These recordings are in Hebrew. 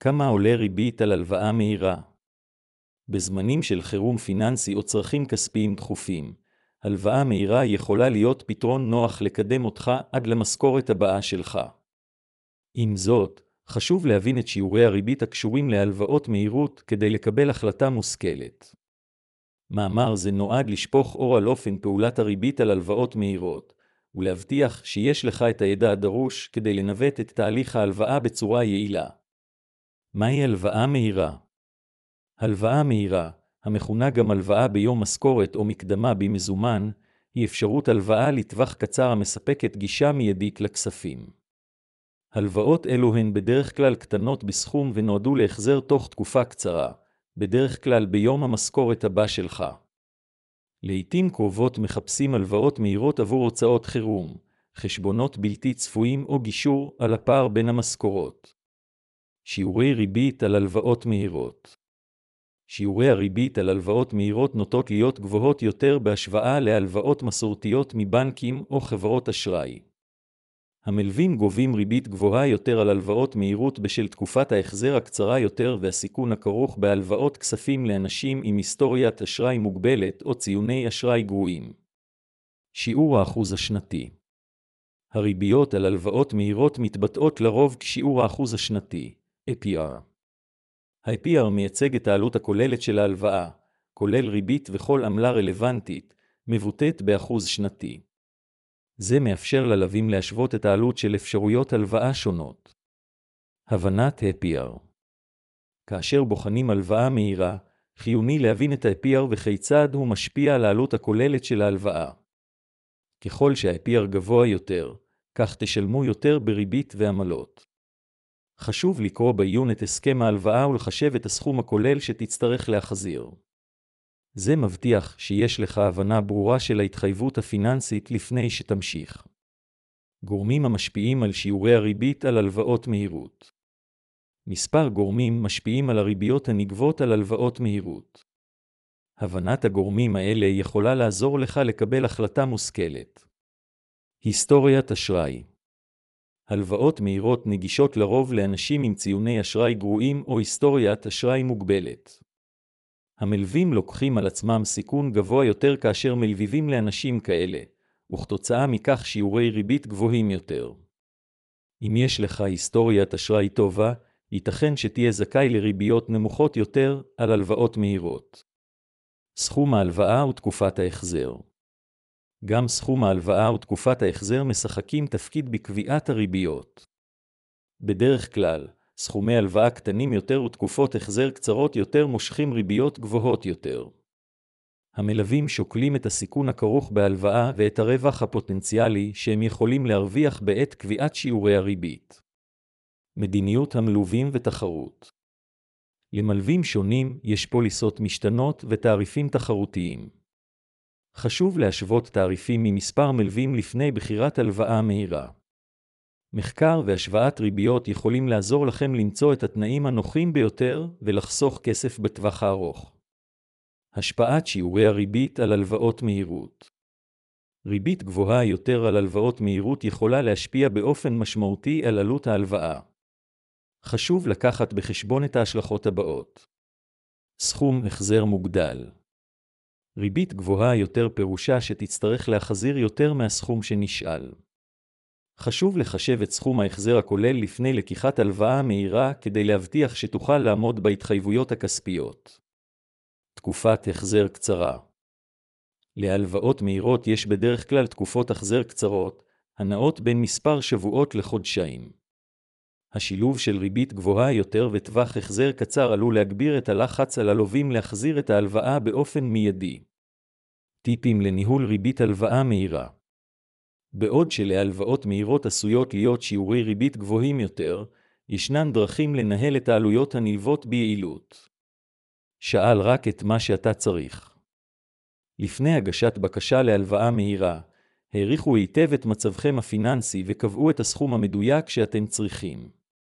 כמה עולה ריבית על הלוואה מהירה? בזמנים של חירום פיננסי או צרכים כספיים דחופים, הלוואה מהירה יכולה להיות פתרון נוח לקדם אותך עד למשכורת הבאה שלך. עם זאת, חשוב להבין את שיעורי הריבית הקשורים להלוואות מהירות כדי לקבל החלטה מושכלת. מאמר זה נועד לשפוך אור על אופן פעולת הריבית על הלוואות מהירות, ולהבטיח שיש לך את הידע הדרוש כדי לנווט את תהליך ההלוואה בצורה יעילה. מהי הלוואה מהירה? הלוואה מהירה, המכונה גם הלוואה ביום משכורת או מקדמה במזומן, היא אפשרות הלוואה לטווח קצר המספקת גישה מיידית לכספים. הלוואות אלו הן בדרך כלל קטנות בסכום ונועדו להחזר תוך תקופה קצרה, בדרך כלל ביום המשכורת הבא שלך. לעתים קרובות מחפשים הלוואות מהירות עבור הוצאות חירום, חשבונות בלתי צפויים או גישור על הפער בין המשכורות. שיעורי ריבית על הלוואות מהירות. שיעורי הריבית על הלוואות מהירות נוטות להיות גבוהות יותר בהשוואה להלוואות מסורתיות מבנקים או חברות אשראי. המלווים גובים ריבית גבוהה יותר על הלוואות מהירות בשל תקופת ההחזר הקצרה יותר והסיכון הכרוך בהלוואות כספים לאנשים עם היסטוריית אשראי מוגבלת או ציוני אשראי גרועים. שיעור האחוז השנתי. הריביות על הלוואות מהירות מתבטאות לרוב כשיעור האחוז השנתי, APR. ה-APR מייצג את העלות הכוללת של ההלוואה, כולל ריבית וכל עמלה רלוונטית, מבוטאת באחוז שנתי. זה מאפשר ללווים להשוות את העלות של אפשרויות הלוואה שונות. הבנת APR. כאשר בוחנים הלוואה מהירה, חיוני להבין את ה-APR וכיצד הוא משפיע על העלות הכוללת של ההלוואה. ככל שה-APR גבוה יותר, כך תשלמו יותר בריבית ועמלות. חשוב לקרוא בעיון את הסכם ההלוואה ולחשב את הסכום הכולל שתצטרך להחזיר. זה מבטיח שיש לך הבנה ברורה של ההתחייבות הפיננסית לפני שתמשיך. גורמים המשפיעים על שיעורי הריבית על הלוואות מהירות. מספר גורמים משפיעים על הריביות הנגבות על הלוואות מהירות. הבנת הגורמים האלה יכולה לעזור לך לקבל החלטה מושכלת. היסטוריית אשראי. הלוואות מהירות נגישות לרוב לאנשים עם ציוני אשראי גרועים או היסטוריית אשראי מוגבלת. המלווים לוקחים על עצמם סיכון גבוה יותר כאשר מלווים לאנשים כאלה, וכתוצאה מכך שיעורי ריבית גבוהים יותר. אם יש לך היסטוריית אשראי טובה, ייתכן שתהיה זכאי לריביות נמוכות יותר על הלוואות מהירות. סכום ההלוואה ותקופת ההחזר. גם סכום ההלוואה ותקופת ההחזר משחקים תפקיד בקביעת הריביות. בדרך כלל, סכומי הלוואה קטנים יותר ותקופות החזר קצרות יותר מושכים ריביות גבוהות יותר. המלווים שוקלים את הסיכון הכרוך בהלוואה ואת הרווח הפוטנציאלי שהם יכולים להרוויח בעת קביעת שיעורי הריבית. מדיניות המלווים ותחרות. למלווים שונים יש פוליסות משתנות ותעריפים תחרותיים. חשוב להשוות תעריפים ממספר מלווים לפני בחירת הלוואה מהירה. מחקר והשוואת ריביות יכולים לעזור לכם למצוא את התנאים הנוחים ביותר ולחסוך כסף בטווח הארוך. השפעת שיעורי הריבית על הלוואות מהירות. ריבית גבוהה יותר על הלוואות מהירות יכולה להשפיע באופן משמעותי על עלות ההלוואה. חשוב לקחת בחשבון את ההשלכות הבאות. סכום החזר מוגדל. ריבית גבוהה יותר פירושה שתצטרך להחזיר יותר מהסכום שנשאל. חשוב לחשב את סכום ההחזר הכולל לפני לקיחת הלוואה מהירה כדי להבטיח שתוכל לעמוד בהתחייבויות הכספיות. תקופת החזר קצרה. להלוואות מהירות יש בדרך כלל תקופות החזר קצרות, הנעות בין מספר שבועות לחודשיים. השילוב של ריבית גבוהה יותר וטווח החזר קצר עלול להגביר את הלחץ על הלווים להחזיר את ההלוואה באופן מיידי. טיפים לניהול ריבית הלוואה מהירה. בעוד שלהלוואות מהירות עשויות להיות שיעורי ריבית גבוהים יותר, ישנן דרכים לנהל את העלויות הנלוות ביעילות. שאל רק את מה שאתה צריך. לפני הגשת בקשה להלוואה מהירה, העריכו היטב את מצבכם הפיננסי וקבעו את הסכום המדויק שאתם צריכים.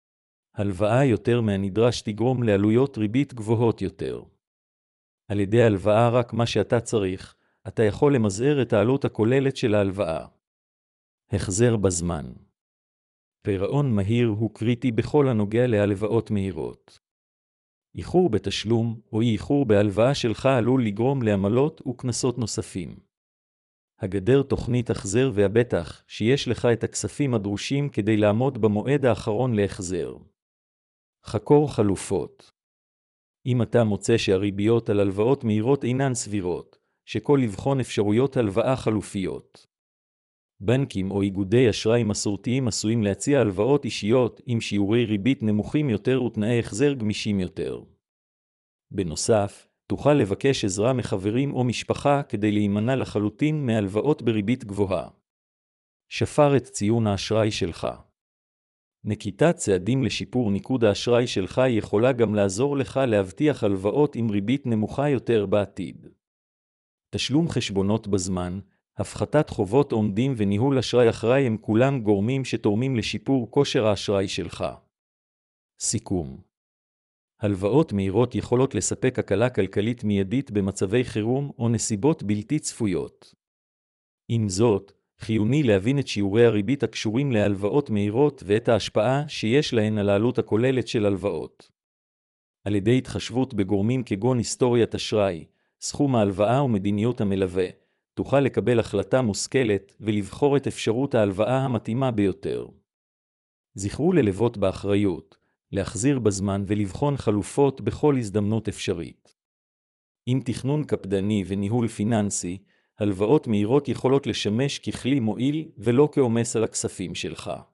הלוואה יותר מהנדרש תגרום לעלויות ריבית גבוהות יותר. על ידי הלוואה רק מה שאתה צריך, אתה יכול למזער את העלות הכוללת של ההלוואה. החזר בזמן. פירעון מהיר הוא קריטי בכל הנוגע להלוואות מהירות. איחור בתשלום או איחור בהלוואה שלך עלול לגרום לעמלות וקנסות נוספים. הגדר תוכנית החזר והבטח שיש לך את הכספים הדרושים כדי לעמוד במועד האחרון להחזר. חקור חלופות. אם אתה מוצא שהריביות על הלוואות מהירות אינן סבירות, שכל לבחון אפשרויות הלוואה חלופיות. בנקים או איגודי אשראי מסורתיים עשויים להציע הלוואות אישיות עם שיעורי ריבית נמוכים יותר ותנאי החזר גמישים יותר. בנוסף, תוכל לבקש עזרה מחברים או משפחה כדי להימנע לחלוטין מהלוואות בריבית גבוהה. שפר את ציון האשראי שלך. נקיטת צעדים לשיפור ניקוד האשראי שלך יכולה גם לעזור לך להבטיח הלוואות עם ריבית נמוכה יותר בעתיד. תשלום חשבונות בזמן, הפחתת חובות עומדים וניהול אשראי אחראי הם כולם גורמים שתורמים לשיפור כושר האשראי שלך. סיכום. הלוואות מהירות יכולות לספק הקלה כלכלית מיידית במצבי חירום או נסיבות בלתי צפויות. עם זאת, חיוני להבין את שיעורי הריבית הקשורים להלוואות מהירות ואת ההשפעה שיש להן על העלות הכוללת של הלוואות. על ידי התחשבות בגורמים כגון היסטוריית אשראי, סכום ההלוואה ומדיניות המלווה, תוכל לקבל החלטה מושכלת ולבחור את אפשרות ההלוואה המתאימה ביותר. זכרו ללוות באחריות, להחזיר בזמן ולבחון חלופות בכל הזדמנות אפשרית. עם תכנון קפדני וניהול פיננסי, הלוואות מהירות יכולות לשמש ככלי מועיל ולא כעומס על הכספים שלך.